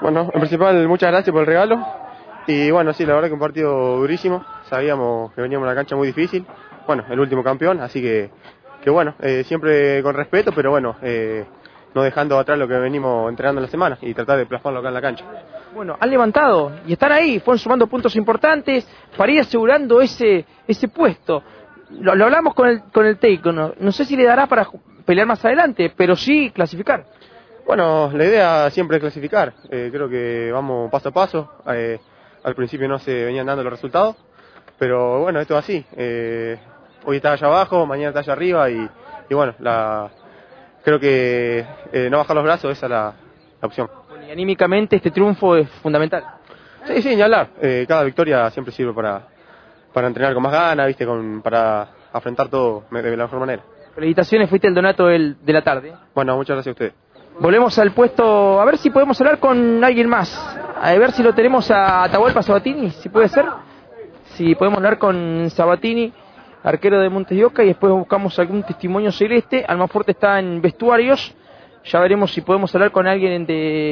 Bueno, en principal, muchas gracias por el regalo. Y bueno, sí, la verdad que un partido durísimo. Sabíamos que veníamos a una cancha muy difícil. Bueno, el último campeón, así que bueno, siempre con respeto, pero bueno, no dejando atrás lo que venimos entrenando en la semana y tratar de plasmarlo acá en la cancha. Bueno, han levantado y están ahí, fueron sumando puntos importantes para ir asegurando ese puesto. Lo hablamos con el técnico, no sé si le dará para pelear más adelante, pero sí clasificar. Bueno, la idea siempre es clasificar. Creo que vamos paso a paso. Al principio no se venían dando los resultados, pero bueno, esto es así. Hoy está allá abajo, mañana está allá arriba y bueno, creo que no bajar los brazos, esa es la opción. Bueno, y anímicamente este triunfo es fundamental. Sí, ni hablar. Cada victoria siempre sirve para entrenar con más ganas, ¿viste? Para afrontar todo de la mejor manera. Felicitaciones, fuiste el donato de la tarde. Bueno, muchas gracias a ustedes. Volvemos al puesto, a ver si podemos hablar con alguien más. A ver si lo tenemos a Atahualpa Sabatini, si puede ser. Si podemos hablar con Sabatini, arquero de Montes de Oca, y después buscamos algún testimonio celeste. Almafuerte está en vestuarios. Ya veremos si podemos hablar con alguien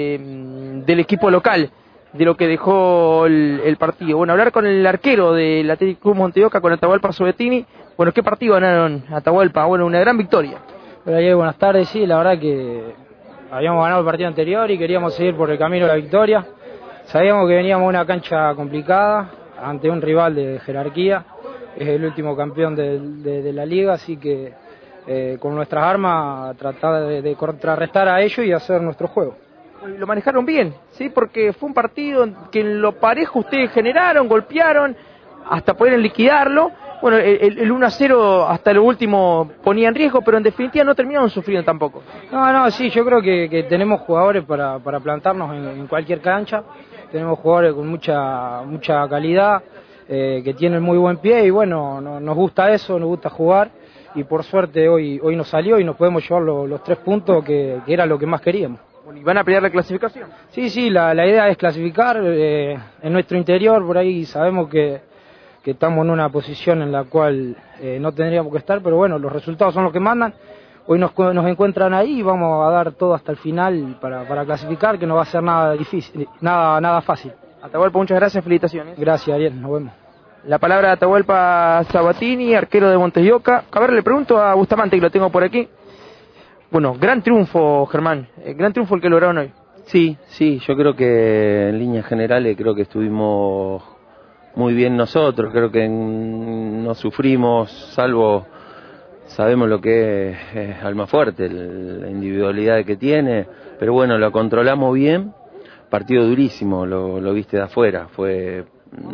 del equipo local, de lo que dejó el partido. Bueno, hablar con el arquero del Athletic Club Montes de Oca, con Atahualpa Sabatini. Bueno, ¿qué partido ganaron, Atahualpa? Bueno, una gran victoria. Hola, Diego, buenas tardes. Sí, la verdad que habíamos ganado el partido anterior y queríamos seguir por el camino de la victoria. Sabíamos que veníamos a una cancha complicada ante un rival de jerarquía. Es el último campeón de la liga, así que con nuestras armas tratar de contrarrestar a ellos y hacer nuestro juego. Lo manejaron bien, ¿sí? Porque fue un partido que en lo parejo ustedes generaron, golpearon, hasta poder liquidarlo. Bueno, el 1-0 hasta lo último ponía en riesgo, pero en definitiva no terminaron sufriendo tampoco. No, sí, yo creo que tenemos jugadores para plantarnos en cualquier cancha. Tenemos jugadores con mucha calidad, que tienen muy buen pie y bueno, nos gusta eso, nos gusta jugar. Y por suerte hoy nos salió y nos podemos llevar los 3 puntos que era lo que más queríamos. Bueno, ¿y van a pelear la clasificación? Sí, la idea es clasificar. En nuestro interior, por ahí sabemos que estamos en una posición en la cual no tendríamos que estar, pero bueno, los resultados son los que mandan. Hoy nos encuentran ahí y vamos a dar todo hasta el final para clasificar, que no va a ser nada difícil, nada fácil. Atahualpa, muchas gracias, felicitaciones. Gracias, Ariel, nos vemos. La palabra de Atahualpa Sabatini, arquero de Montes de Oca. A ver, le pregunto a Bustamante, que lo tengo por aquí. Bueno, gran triunfo, Germán, gran triunfo el que lograron hoy. Sí, yo creo que en líneas generales creo que estuvimos muy bien nosotros, creo que no sufrimos, salvo sabemos lo que es Almafuerte, la individualidad que tiene, pero bueno, lo controlamos bien. Partido durísimo, lo viste de afuera, fue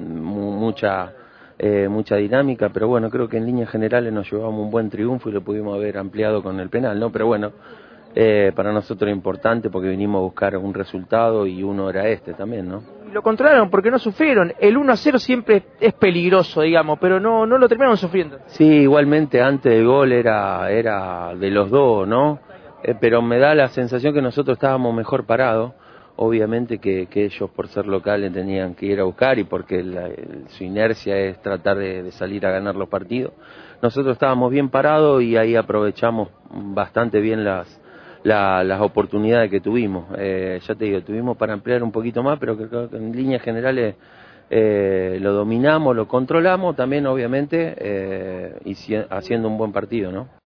mucha dinámica, pero bueno, creo que en líneas generales nos llevamos un buen triunfo y lo pudimos haber ampliado con el penal, ¿no? Pero bueno, para nosotros era importante porque vinimos a buscar un resultado y uno era este también, ¿no? Y lo controlaron porque no sufrieron. El 1-0 siempre es peligroso, digamos, pero no lo terminaron sufriendo. Sí, igualmente antes del gol era de los dos, ¿no? Pero me da la sensación que nosotros estábamos mejor parados. Obviamente que ellos por ser locales tenían que ir a buscar y porque su inercia es tratar de salir a ganar los partidos. Nosotros estábamos bien parados y ahí aprovechamos bastante bien las oportunidades que tuvimos. Ya te digo, tuvimos para ampliar un poquito más, pero creo que en líneas generales lo dominamos, lo controlamos también obviamente y haciendo un buen partido, ¿no?